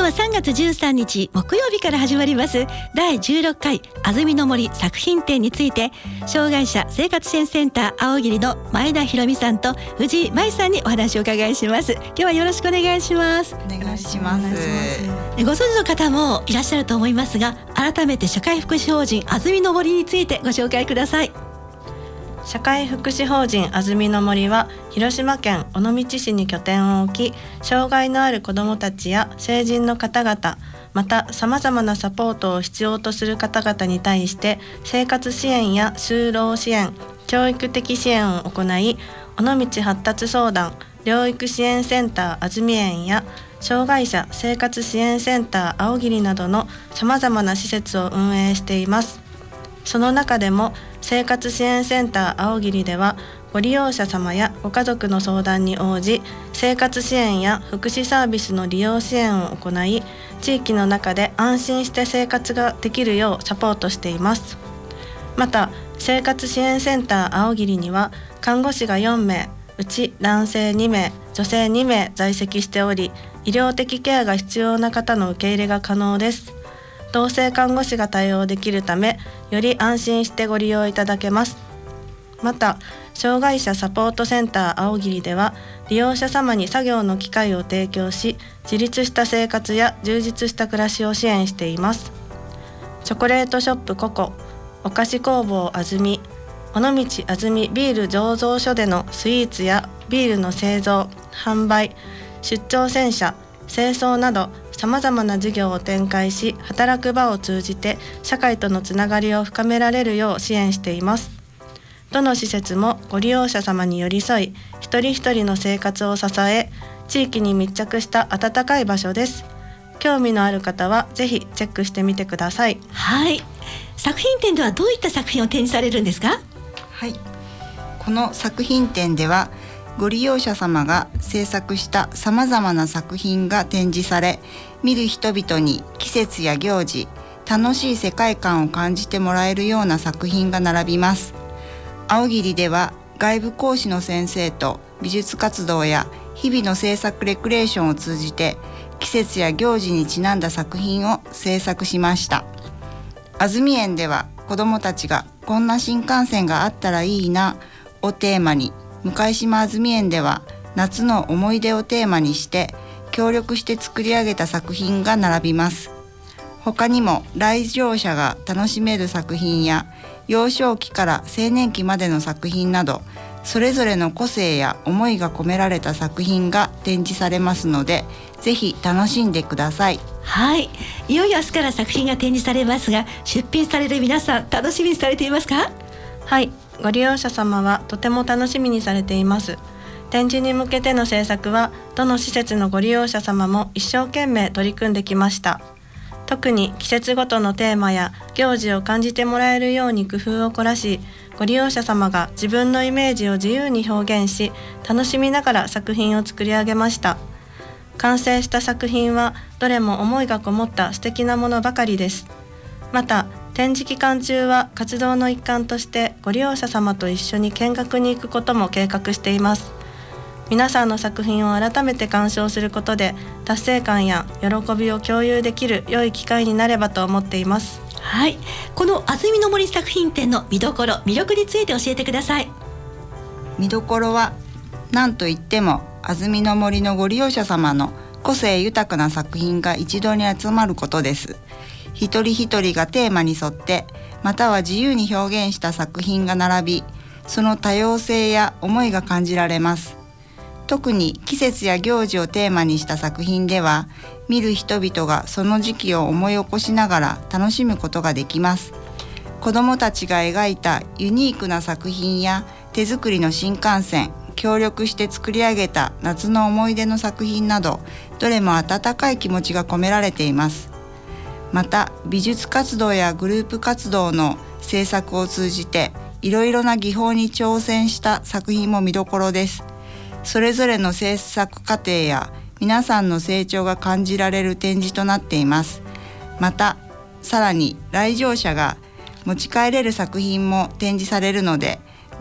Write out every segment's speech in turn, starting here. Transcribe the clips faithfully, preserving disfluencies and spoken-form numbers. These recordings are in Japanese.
日はさんがつじゅうさんにち木曜日から始まりますだいじゅうろっかい安曇の森作品展について、障害者生活支援センター青桐の前田博美さんと藤井舞さんにお話を伺いします。今日はよろしくお願いします。 お願いします。 ご存知の方もいらっしゃると思いますが、改めて社会福祉法人安曇の森についてご紹介ください。 社会福祉法人安曇の森は広島県尾道市に拠点を置き、障害のある子どもたちや成人の方々、またさまざまなサポートを必要とする方々に対して生活支援や就労支援、教育的支援を行い、尾道発達相談、療育支援センター安曇園や障害者生活支援センター青桐などのさまざまな施設を運営しています。その中でも生活支援センター青桐では、ご利用者様やご家族の相談に応じ、生活支援や福祉サービスの利用支援を行い、地域の中で安心して生活ができるようサポートしています。また生活支援センター青桐には看護師がよんめい、うち男性にめい、女性にめい在籍しており、医療的ケアが必要な方の受け入れが可能です。同性看護師が対応できるため、より安心してご利用いただけます。また障害者サポートセンター青桐では、利用者様に作業の機会を提供し、自立した生活や充実した暮らしを支援しています。チョコレートショップココ、お菓子工房あずみ、尾道あずみビール醸造所でのスイーツやビールの製造・販売、出張洗車、清掃などさまざまな事業を展開し、働く場を通じて社会とのつながりを深められるよう支援しています。どの施設もご利用者様に寄り添い、一人一人の生活を支え、地域に密着した温かい場所です。興味のある方はぜひチェックしてみてください。 はい、作品展ではどういった作品を展示されるんですか？ はい、この作品展ではご利用者様が制作したさまざまな作品が展示され、見る人々に季節や行事、楽しい世界観を感じてもらえるような作品が並びます。青桐では外部講師の先生と美術活動や日々の制作レクレーションを通じて、季節や行事にちなんだ作品を制作しました。安曇園では子どもたちがこんな新幹線があったらいいなをテーマに、向島安曇園では夏の思い出をテーマにして協力して作り上げた作品が並びます。他にも来場者が楽しめる作品や幼少期から青年期までの作品など、それぞれの個性や思いが込められた作品が展示されますので、ぜひ楽しんでください。 はい、いよいよ明日から作品が展示されますが、出品される皆さん楽しみにされていますか？ はい、ご利用者様はとても楽しみにされています。展示に向けての制作はどの施設のご利用者様も一生懸命取り組んできました。特に季節ごとのテーマや行事を感じてもらえるように工夫を凝らし、ご利用者様が自分のイメージを自由に表現し、楽しみながら作品を作り上げました。完成した作品はどれも思いがこもった素敵なものばかりです。また展示期間中は活動の一環としてご利用者様と一緒に見学に行くことも計画しています。皆さんの作品を改めて鑑賞することで達成感や喜びを共有できる良い機会になればと思っています。 はい、この安曇の森作品展の見どころ、魅力について教えてください。 見どころは何といっても安曇の森のご利用者様の個性豊かな作品が一度に集まることです。一人一人がテーマに沿ってまたは自由に表現した作品が並び、その多様性や思いが感じられます。特に季節や行事をテーマにした作品では、見る人々がその時期を思い起こしながら楽しむことができます。子どもたちが描いたユニークな作品や手作りの新幹線、協力して作り上げた夏の思い出の作品など、どれも温かい気持ちが込められています。また美術活動やグループ活動の制作を通じていろいろな技法に挑戦した作品も見どころです。それぞれの制作過程や皆さんの成長が感じられる展示となっています。またさらに来場者が持ち帰れる作品も展示されるので、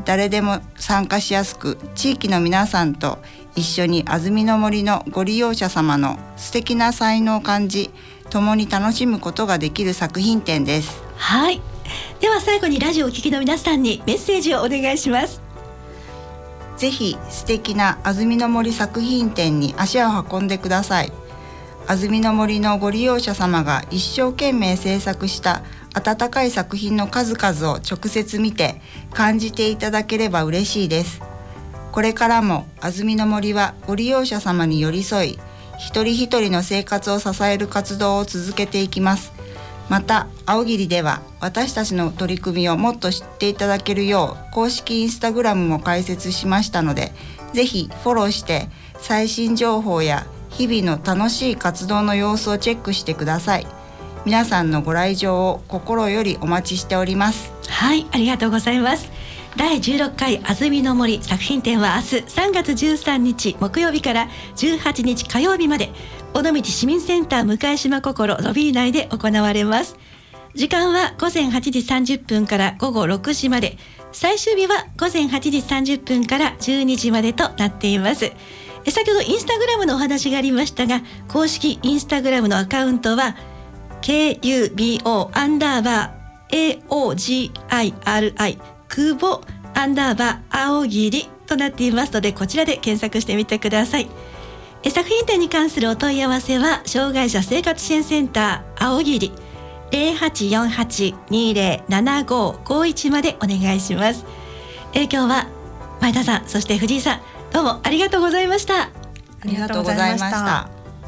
誰でも参加しやすく、地域の皆さんと一緒に安曇野森のご利用者様の素敵な才能を感じ、共に楽しむことができる作品展です。 はい、では最後にラジオをお聞きの皆さんにメッセージをお願いします。 ぜひ素敵な安曇野森作品展に足を運んでください。安曇野森のご利用者様が一生懸命制作した温かい作品の数々を直接見て感じていただければ嬉しいです。これからも安曇野森はご利用者様に寄り添い、一人一人の生活を支える活動を続けていきます。また青桐では私たちの取り組みをもっと知っていただけるよう公式インスタグラムも開設しましたので、ぜひフォローして最新情報や日々の楽しい活動の様子をチェックしてください。皆さんのご来場を心よりお待ちしております。 はい、ありがとうございます。だいじゅうろっかい安曇野森作品展は明日さんがつじゅうさんにち木曜日からじゅうはちにち火曜日まで、尾道市民センター向島心ロビー内で行われます。時間はごぜんはちじさんじゅっぷんからごごろくじまで、最終日はごぜんはちじさんじゅっぷんからじゅうにじまでとなっています。先ほどインスタグラムのお話がありましたが、公式インスタグラムのアカウントは ケーユービーオー アンダーバー エーオージーアイアールアイ 久保アンダーバー青桐となっていますので、こちらで検索してみてください。作品展に関するお問い合わせは障害者生活支援センター青桐 ゼロはちよんはち にゼロななごごいち までお願いします。え今日は前田さん、そして藤井さん、どうもありがとうございました。 ありがとうございました。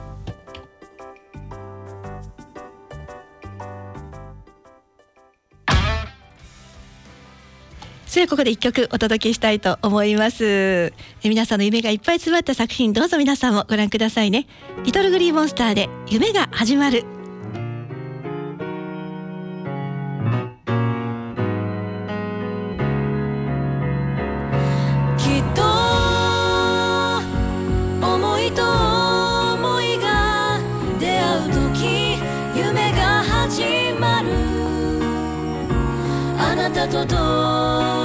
それではここで一曲お届けしたいと思います。え皆さんの夢がいっぱい詰まった作品、どうぞ皆さんもご覧くださいね。リトルグリーンモンスターで夢が始まる。 きっと思いと思いが出会う時、夢が始まる。あなたとと